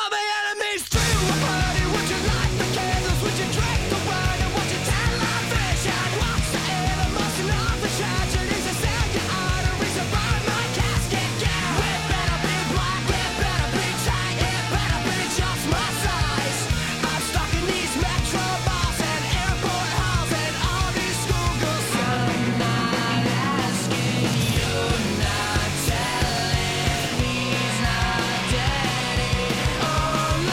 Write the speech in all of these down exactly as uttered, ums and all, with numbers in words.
Oh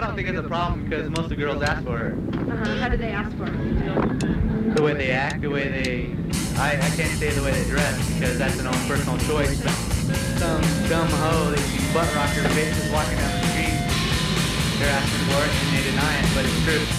I don't think it's a problem because most of the girls ask for it. Uh-huh. How do they ask for it? The way they act, the way they... I, I can't say the way they dress because that's an own personal choice. Some dumb hoe that you butt rock her bitch is walking down the street. They're asking for it and they deny it, but it's true.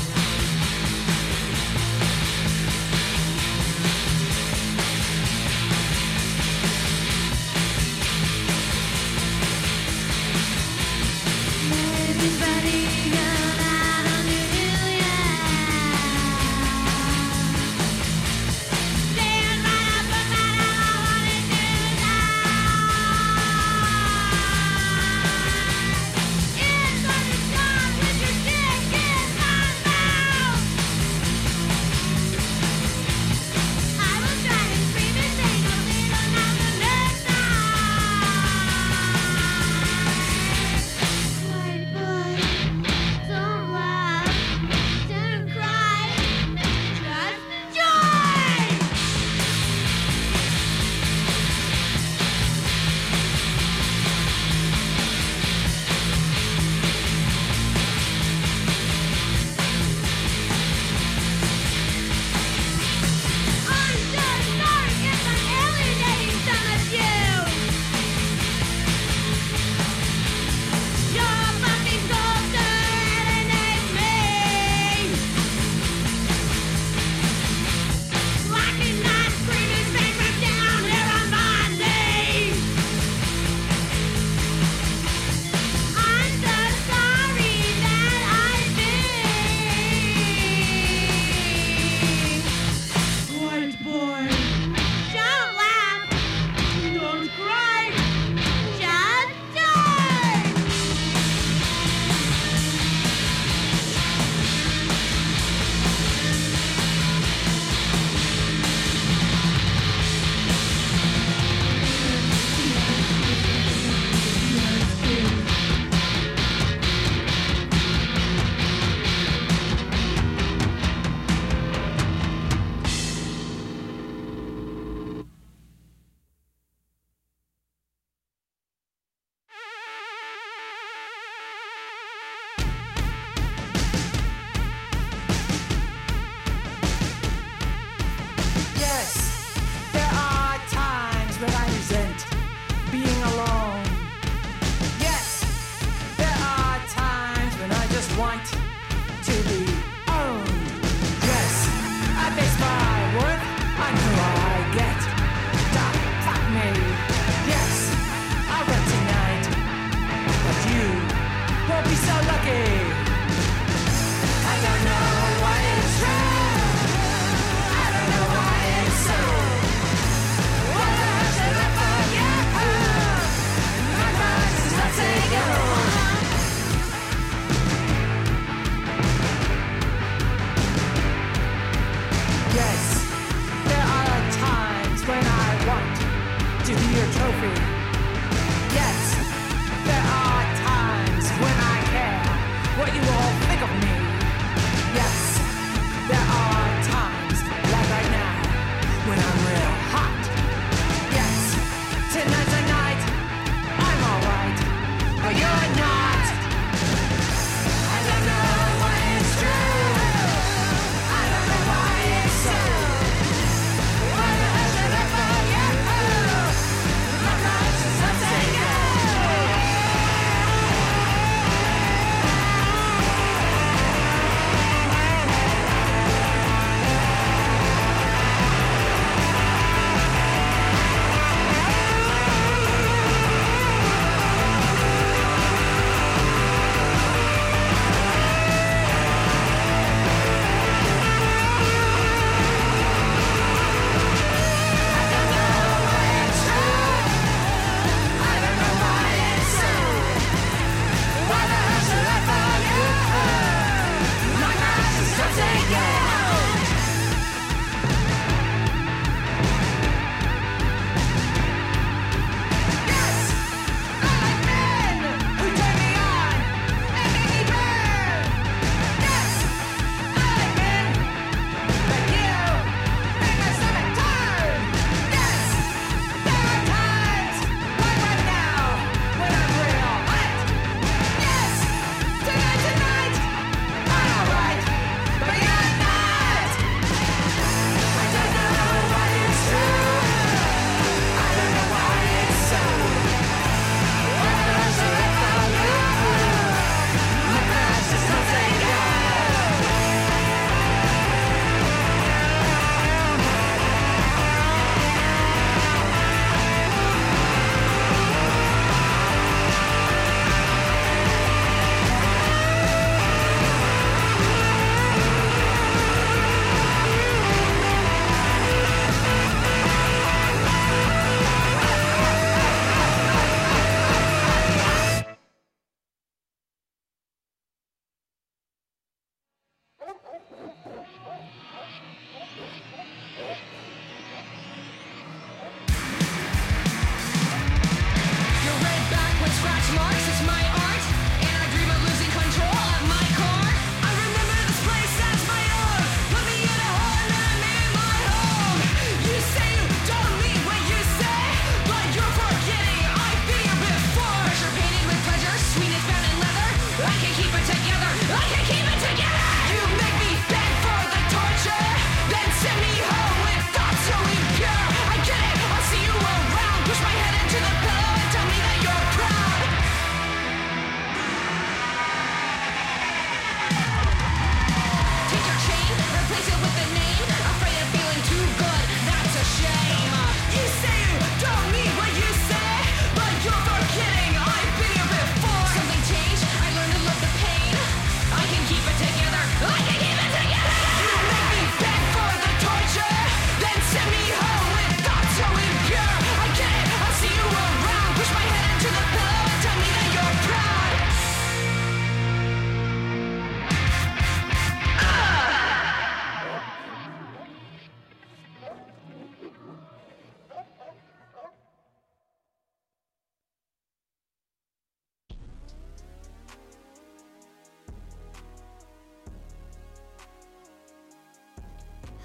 Yes.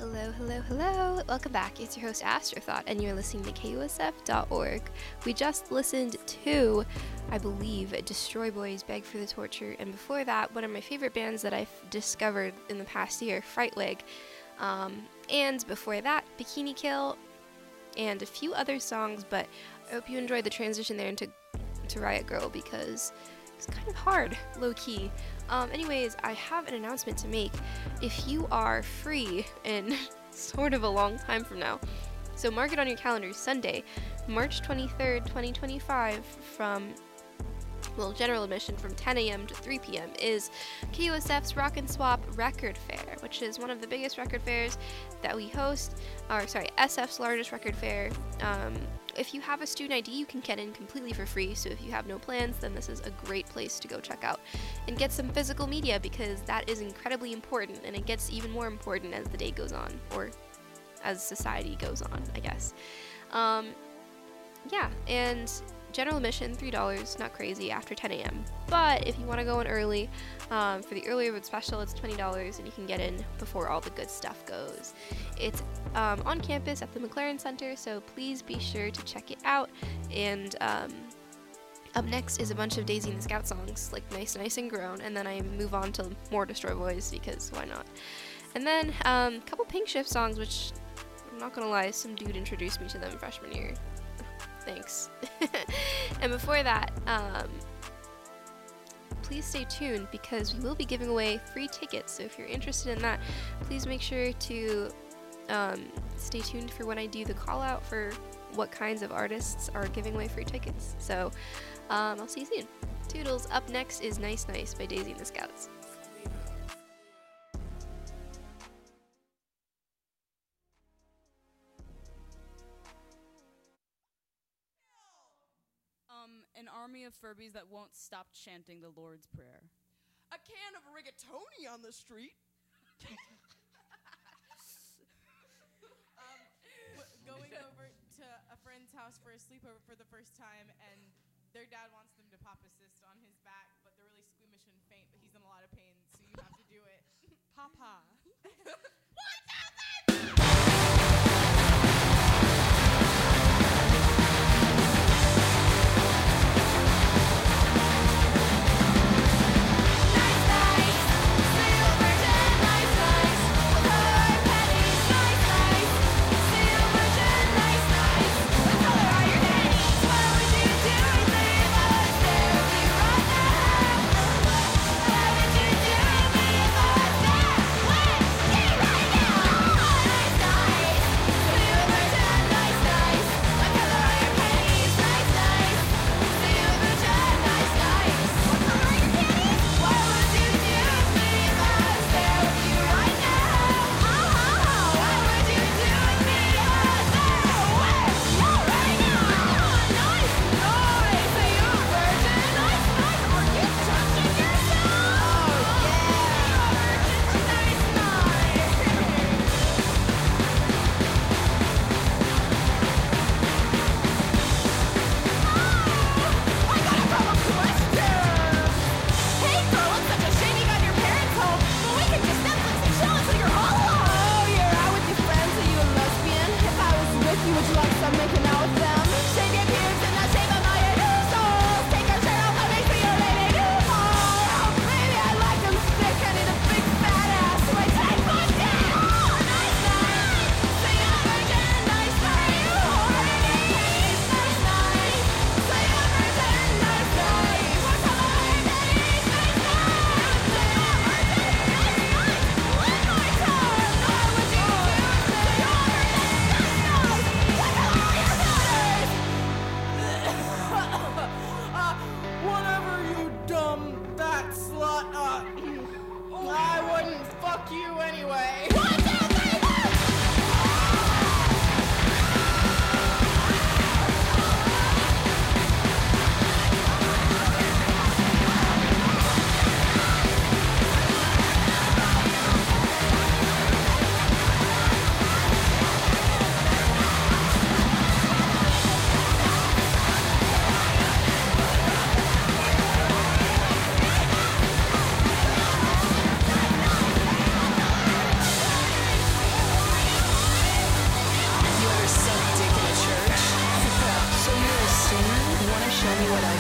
Hello, hello, hello. Welcome back. It's your host, Astrothought, and you're listening to K U S F dot org. We just listened to, I believe, Destroy Boys, Beg for the Torture, and before that, one of my favorite bands that I've discovered in the past year, Frightwig. Um, and before that, Bikini Kill, and a few other songs, but I hope you enjoyed the transition there into, into Riot Grrrl, because it's kind of hard, low-key. Um, anyways, I have an announcement to make. If you are free in sort of a long time from now, so mark it on your calendar, Sunday, March twenty-third, twenty twenty-five, from, well, general admission from ten a.m. to three p.m. is K U S F's Rock and Swap Record Fair, which is one of the biggest record fairs that we host, or sorry, S F's largest record fair. Um, if you have a student I D, you can get in completely for free, so if you have no plans, then this is a great place to go check out and get some physical media, because that is incredibly important, and it gets even more important as the day goes on, or as society goes on, I guess. Um, yeah, and general admission, three dollars, not crazy, after ten a.m. But if you want to go in early, um, for the early bird special, it's twenty dollars, and you can get in before all the good stuff goes. It's um, on campus at the McLaren Center, so please be sure to check it out. And um, up next is a bunch of Daisy and the Scout songs, like Nice, Nice, and Grown, and then I move on to more Destroy Boys, because why not? And then um, a couple Pink Shift songs, which, I'm not gonna lie, some dude introduced me to them freshman year. Thanks. And before that, um, please stay tuned, because we will be giving away free tickets. So if you're interested in that, please make sure to um, stay tuned for when I do the call out for what kinds of artists are giving away free tickets. So um, I'll see you soon. Toodles. Up next is Nice Nice by Daisy and the Scouts. An army of Furbies that won't stop chanting the Lord's Prayer. A can of rigatoni on the street. um, w- going over to a friend's house for a sleepover for the first time, and their dad wants them to pop a cyst on his back, but they're really squeamish and faint, but he's in a lot of pain, so you have to do it. Papa. What's happening? Right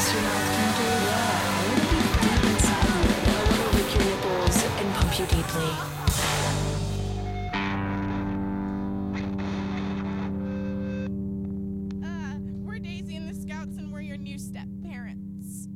Yes, your mouth kinky, yeah. I wanna be deep inside you. I wanna lick your nipples and pump you deeply. Uh, we're Daisy and the Scouts, and we're your new step parents.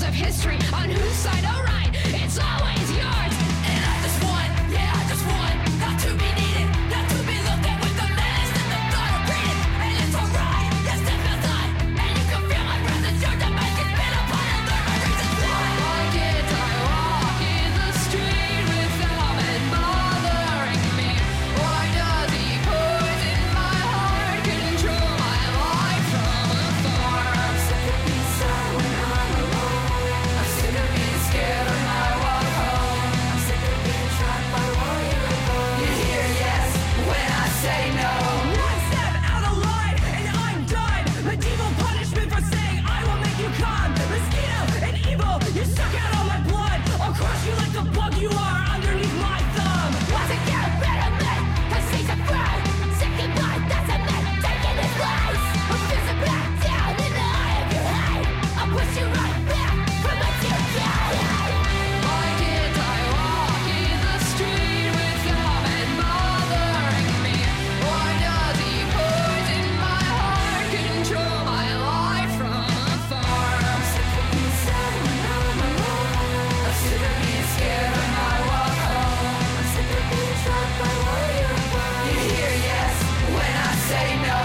of history on whose side or right. It's always yours. And I just want, yeah, I just want not to be needed, not to be looked at with the menace and the thought of breathing. And it's alright, yes, it feels like, and you can feel my presence, you're the make it spin upon and learn my reasons why. Why can't I walk in the street without men bothering me? Why does he poison my heart, control my life from afar? I'm sick of being sad when I'm alone. I'm sick of being scared on my walk home. I'm sick of being trapped by what you impose. You hear yes when I say no. One step out of line and I'm done. Medieval punishment for saying I will make you come. Mosquito and evil, you suck out all my blood. I'll crush you like the bug you are underneath my thumb. Want to get rid of me, cause he's a fraud. Sick and blood, that's a man taking his place. I'll fist it back down in the eye of your hate. I'll push you right back from a tear down. Why can't I walk in the street without men bothering me? Why does he poison my heart, control my life from afar? I'm sick of being sad when I'm alone. I'm sick of being scared on my walk home. I'm sick of being trapped by what you impose. You hear yes when I say no.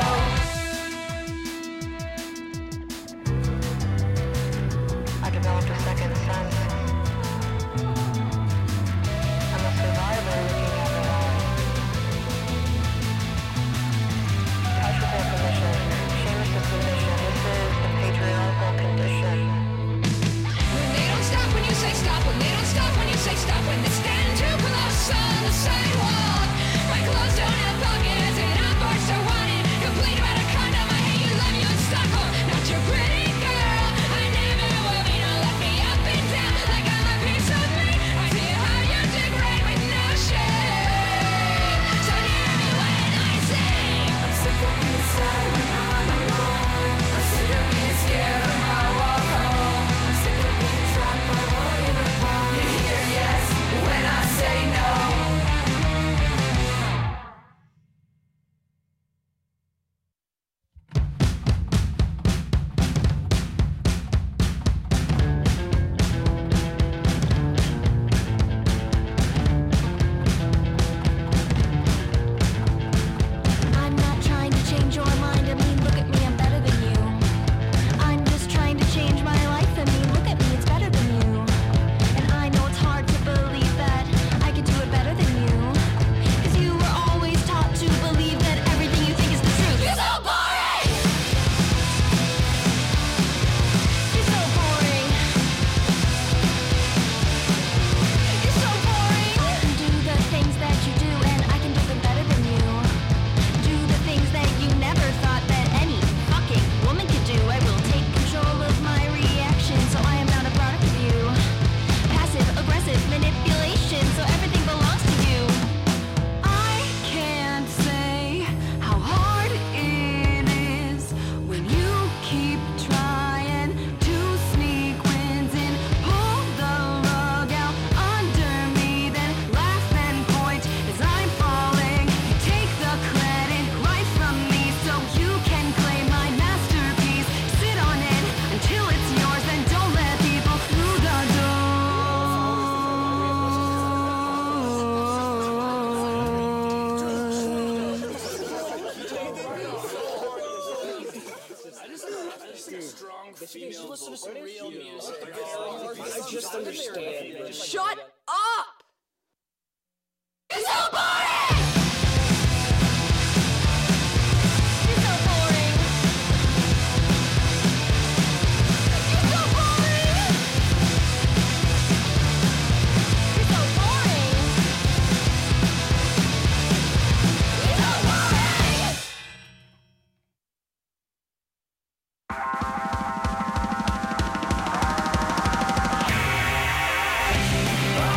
I developed a second sense. I'm a survivor looking at it all. Touch with their permission. Shameless of submission. This is the patriarchal condition. When they don't stop when you say stop. When they don't stop when you say stop. When they stand too close on the sidewalk. My clothes don't have pockets and I'm forced to want it. Complain about a condom. I hate you, love you in Stockholm. Not your pretty girl. I never will be. Don't let me up and down like I'm a piece of meat. I see how you degrade with no shame. So hear me when I sing. I'm sick of being sad when I'm alone. I'm sick of being scared on my walk home. I'm sick of being trapped by what you impose. You hear yes when I say no. I'm not trying to change your mind. I mean, look at me, I'm better than you. I'm just trying to change my life. I mean, look at me, it's better than you. And I know it's hard to believe that I could do it better than you. Cause you were always taught to believe that everything you think is the truth. You're so boring! You're so boring. You're so boring. I can do the things that you do, and I can do them better than you. Do the things that you never thought that any fucking woman could do. I will take control of my reaction, so I am not a product of you. Passive, aggressive manipulation, so everything belongs to you. I can't say how hard it is when you keep trying to sneak wins in, pull the rug out under me, then laugh and point as I'm falling. Take the credit right from me so you can claim my masterpiece. Sit on it until it's yours, and don't let people through the Shut up! You're so boring! You're so boring! You're so boring! You're so boring! You're so boring! Oh,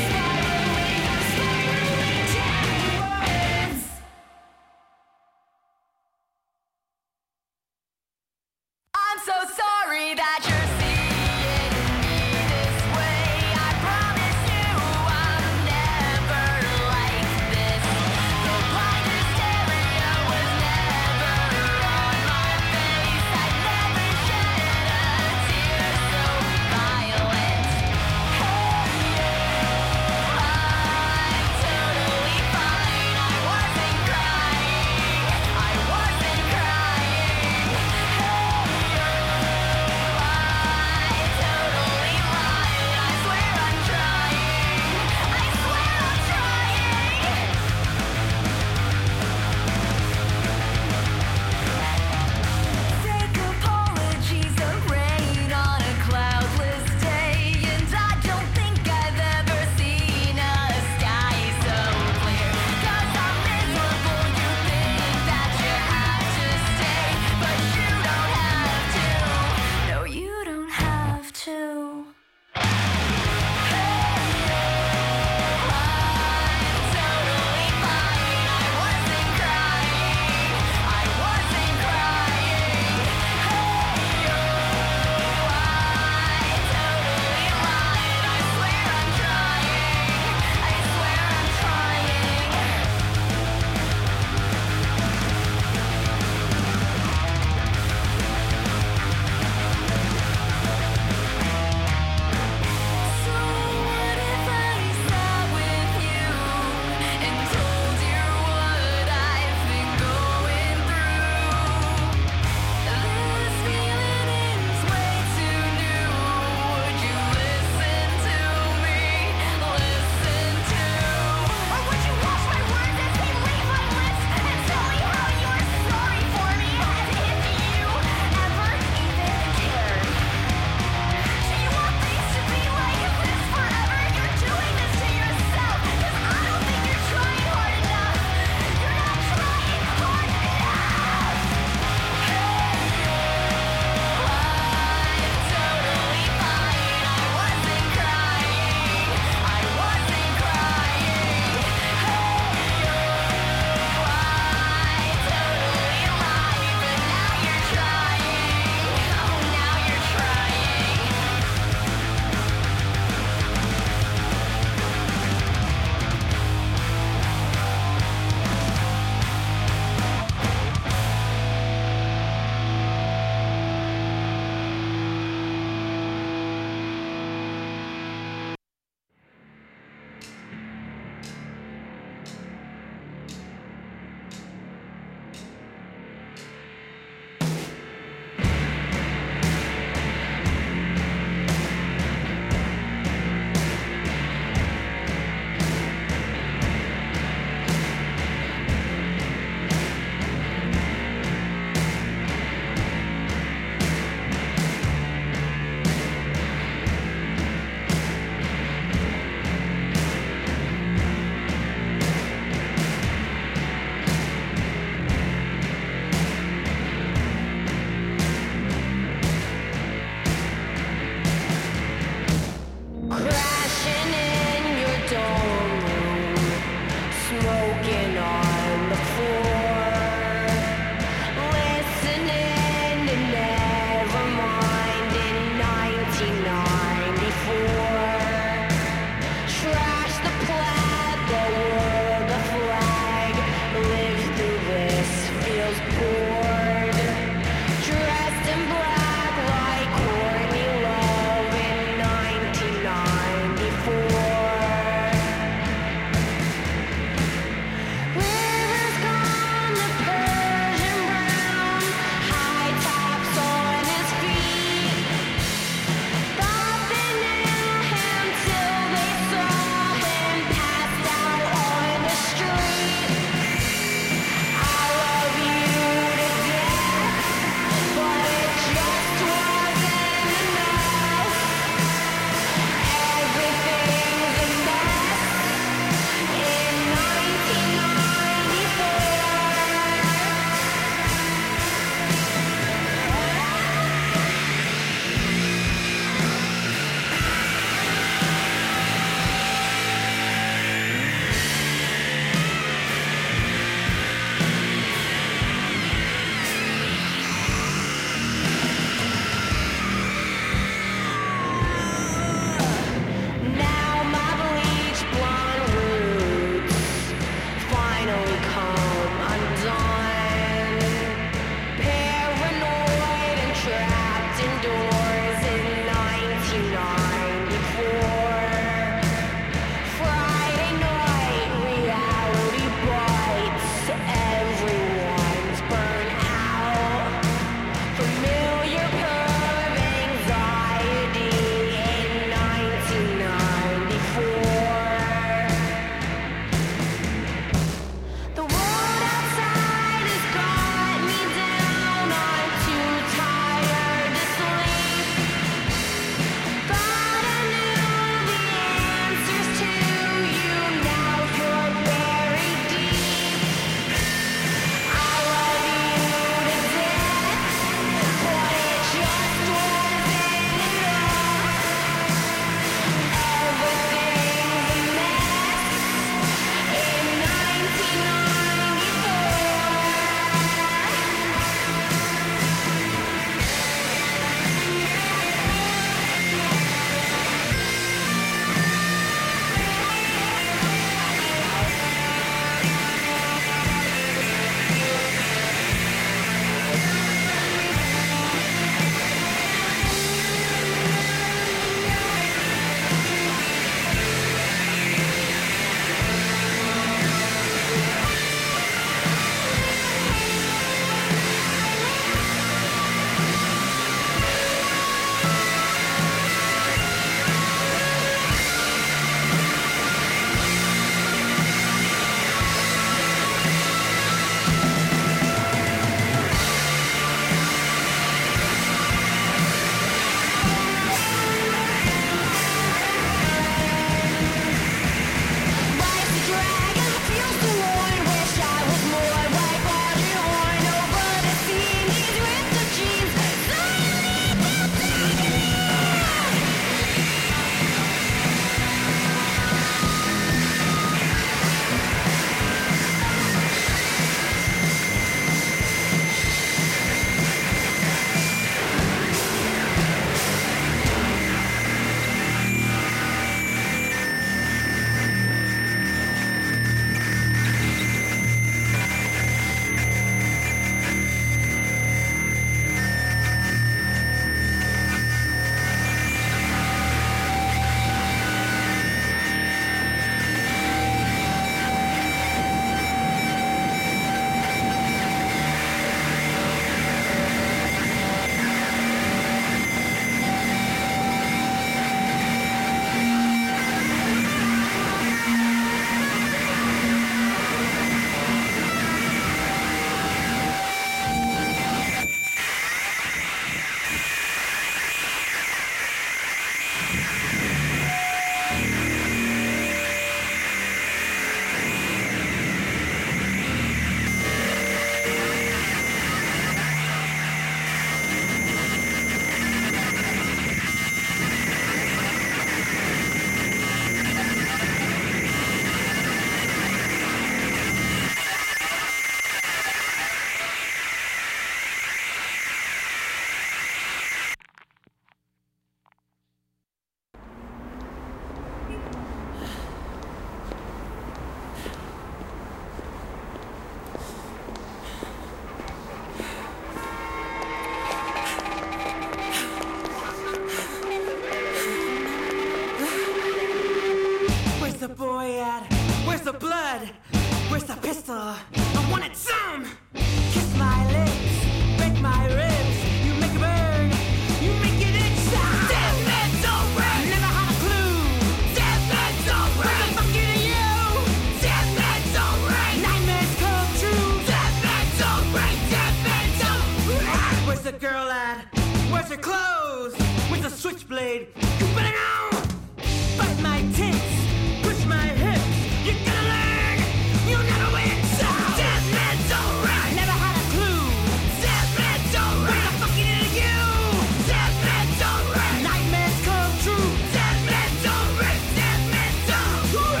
afraid. You better know. Fight my tits, push my hips. You're gonna learn. You'll never win. So dead men don't run. Never had a clue. Dead men don't run. What the fuck it is you? Dead men don't run. Nightmares come true. Dead men don't run. Dead men don't run.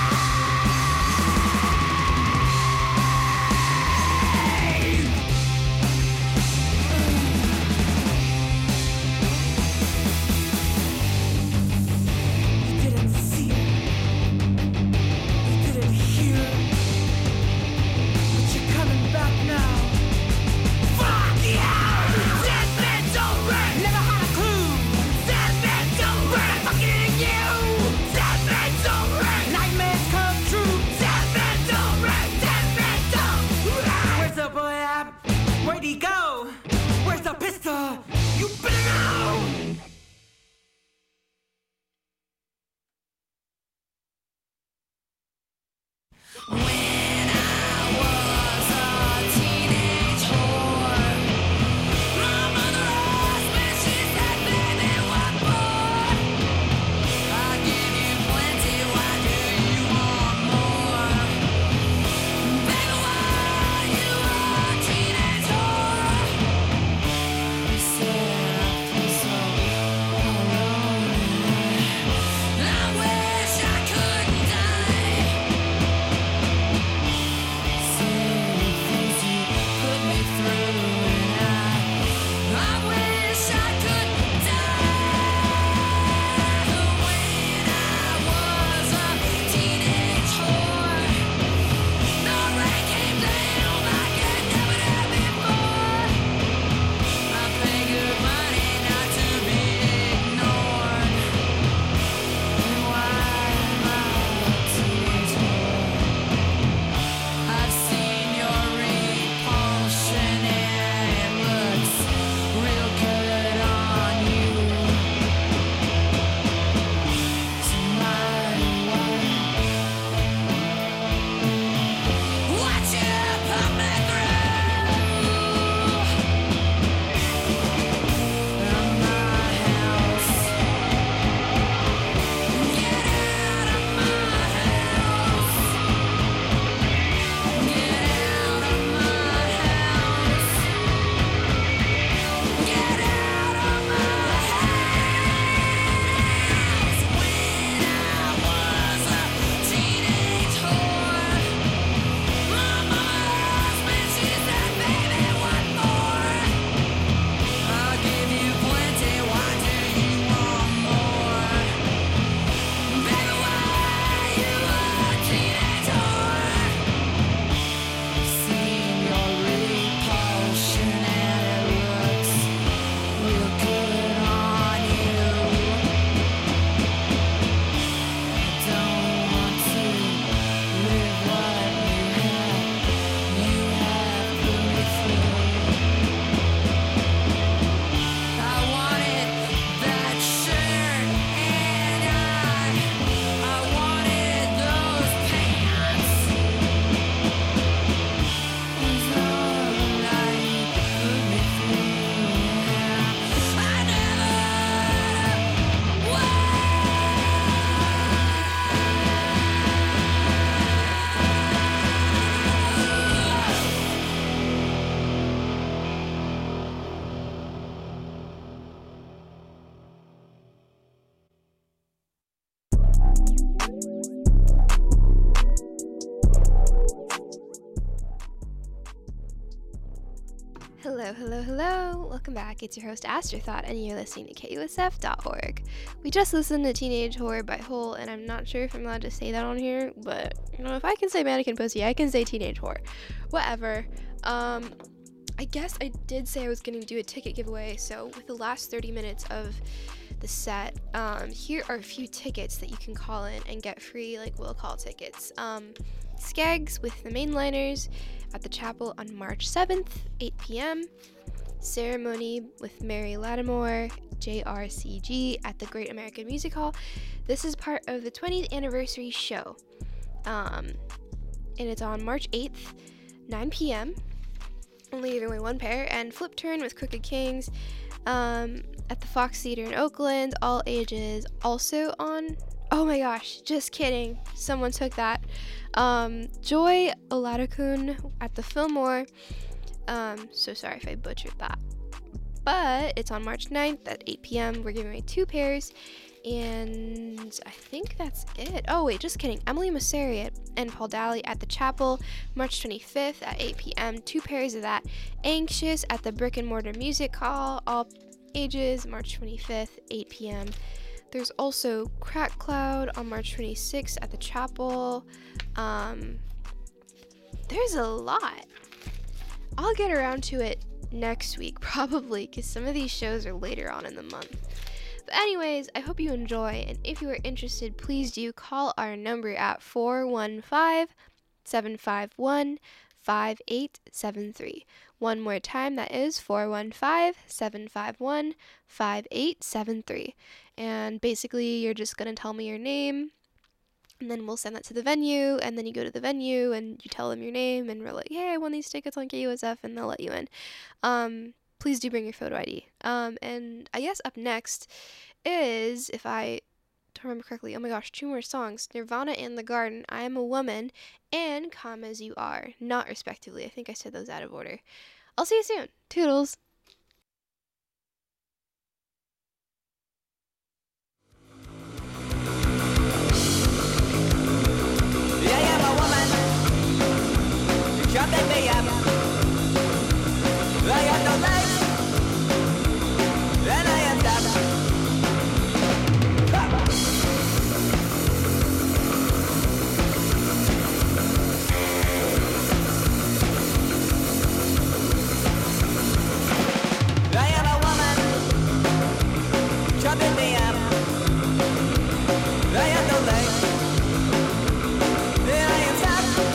You didn't see it. You didn't hear it. But you're coming back now. Fuck you! Dead men don't run. Never had a clue. Dead men don't run. Fucking at you. Dead men don't run. Nightmares come true. Dead men don't run. Dead men don't run. Where's the boy at? Where'd he go? Where's the pistol? You better know. When I was a teenage whore, my mother asked me, she said, baby, what for? I give you plenty, why do you want more? Baby, why you a teenage whore? You said I feel so alone. I wish I couldn't die. Silly things you put me through, and I, I wish I could die. When I was a teenage whore, the rain came down like it never had before. I pay good money not to be ignored. And why am I a teenage whore? I've seen your repulsion and it looks real good on you. So my wife, what you put me through? From my house, get out of my house. Get out of my house. Get out of my house. When I was a teenage whore, my mama asked me, she said, baby, what for? I'll give you plenty, why do you want more? Baby, why you a teenage whore? Seen your repulsion and it looks real good on you. I don't want to live what you have. You have put me through. I wanted that shirt and I, I wanted those pants. Was all that you put me through. I never was. Hello, hello, hello. Welcome back. It's your host, Astrothought, and you're listening to K U S F dot org. We just listened to Teenage Whore by Hole, and I'm not sure if I'm allowed to say that on here, but, you know, if I can say Mannequin Pussy, I can say Teenage Whore. Whatever. Um, I guess I did say I was going to do a ticket giveaway, so with the last thirty minutes of the set, um, here are a few tickets that you can call in and get free, like, will call tickets. Um, Skeggs with the Mainliners at the Chapel on March seventh, eight p.m. Ceremony with Mary Lattimore, J R C G at the Great American Music Hall. This is part of the twentieth anniversary show. Um, and it's on March eighth, nine p.m. Only giving away one pair. And Flip Turn with Crooked Kings. Um, at the Fox Theater in Oakland, all ages. Also on, oh my gosh, just kidding, someone took that. Um, Joy Oladokun at the Fillmore. Um, so sorry if I butchered that. But it's on March ninth at eight p.m. We're giving away two pairs. And I think that's it. Oh, wait, just kidding. Emily Mosseri and Paul Daly at the Chapel, March twenty-fifth at eight p.m. Two pairs of that. Anxious at the Brick and Mortar Music Hall, all ages, March twenty-fifth, eight p.m. There's also Crack Cloud on March twenty-sixth at the Chapel. Um, there's a lot. I'll get around to it next week, probably, because some of these shows are later on in the month. But anyways, I hope you enjoy, and if you are interested, please do call our number at four one five, seven five one, five eight seven three. One more time, that is four one five, seven five one, five eight seven three. And basically, you're just going to tell me your name, and then we'll send that to the venue, and then you go to the venue, and you tell them your name, and we're like, hey, I won these tickets on K U S F, and they'll let you in. Um... Please do bring your photo I D. Um, and I guess up next is, if I don't remember correctly, oh my gosh, two more songs. Nirvana and The Garden, I Am a Woman, and Come As You Are. Not respectively. I think I said those out of order. I'll see you soon. Toodles. I am a woman. You're chopping me up. I got no legs, and I am dumb. I am a woman, chopping me up. I have no legs, and I am dumb.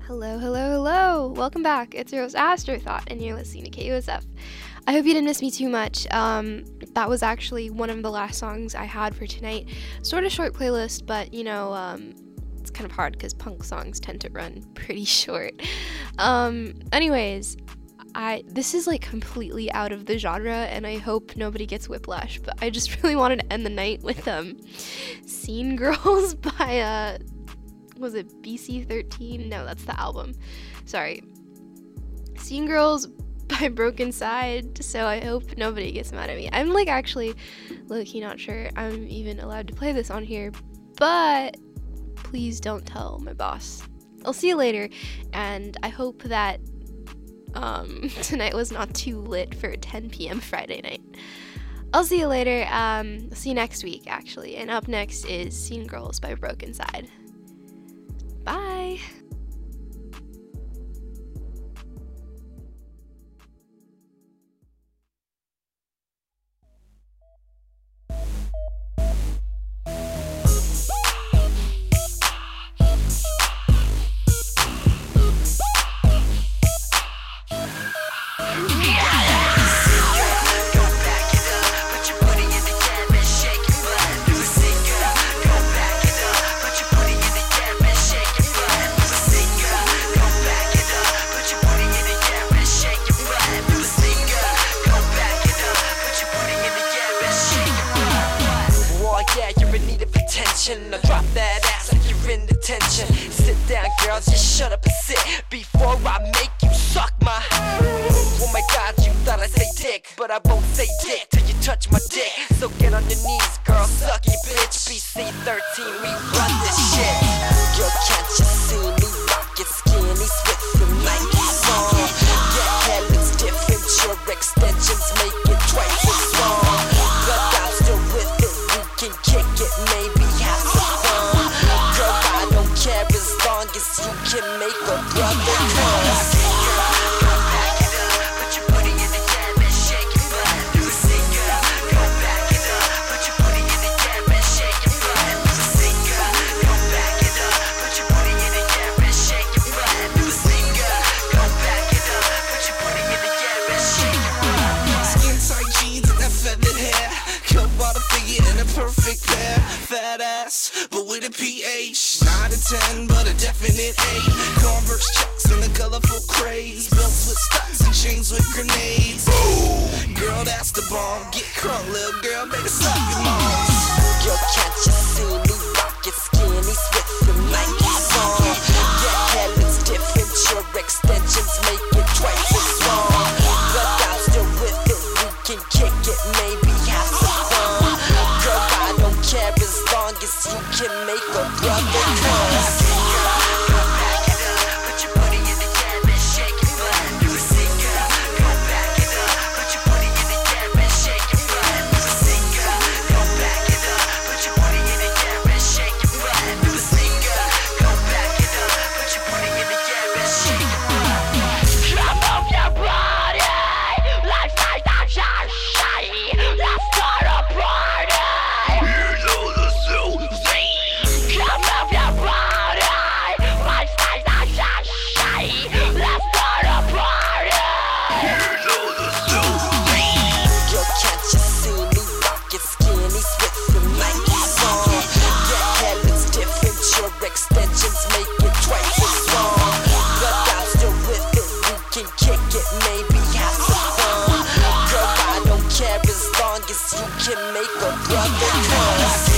Hello, hello, hello. Welcome back. It's your host Astrothought, and you're listening to K U S F. I hope you didn't miss me too much. Um, that was actually one of the last songs I had for tonight. Sort of short playlist, but you know, um, it's kind of hard because punk songs tend to run pretty short. Um, anyways, I this is like completely out of the genre, and I hope nobody gets whiplash. But I just really wanted to end the night with um, "Scene Girls" by uh. was it B C thirteen? No, that's the album. Sorry. Scene Girls by Broken Side, so I hope nobody gets mad at me. I'm like actually low-key not sure I'm even allowed to play this on here, but please don't tell my boss. I'll see you later, and I hope that um, tonight was not too lit for ten p.m. Friday night. I'll see you later. Um, I'll see you next week, actually. And up next is Scene Girls by Broken Side. Bye! Now drop that ass like you're in detention. Sit down, girls, just shut up and sit before I make you suck my. Oh my God, you thought I say dick, but I won't say dick till you touch my dick. So get on your knees, girl, suck it, bitch. B C thirteen, we run this shit. Girl, can't you see me rockin' skinnies with the Nikes on? Your hair looks different, your extensions make it twice as long. But I'm still with it, we can kick it, maybe. You can make a brother cause go back it up, put your booty in the cab and shake your butt. Do a singer, go back it up, put your booty in the cab and shake your butt. Do a singer, go back it up, put your booty in the cab and shake your butt. Do a singer, go back it up, put your booty in the cab and shake your butt. Skin tight jeans and that feathered hair, cut bottom figure in a perfect pair. Fat ass, but with a P H. Nine to ten, but a definite eight. Converse chucks and a colorful craze. Belts with studs and chains with grenades. Ooh, girl, that's the bomb. Get crunk, little girl, better suck your moms. Girl, can't you see me rockin' skinnies with the Nikes on? Your hair looks different, your extensions make it twice as long. But I'm still with it, we can kick it, maybe have some fun. Girl, I don't care as long as you can make a brother cause. Go back it up, put your booty in the cab and shake your butt. Do a singer, go back it up, put your booty in the cab and shake your butt. Do a singer, go back it up, put your booty in the cab and shake your butt. Do a singer, go back it up, put your booty in the cab and shake your butt. Come off your body, like fight that shiny. Let's start a party. Here's all the Susie. Come off your body, like fight that shiny. Let's start a party. Here's all the Susie. Girl, can't you see me rockin' skinnies with the Nikes on? Your hair looks different, your extensions make it twice as long. But I'm still with it, we can kick it, maybe have some fun. Girl, I don't care as long as you can make a brother cause.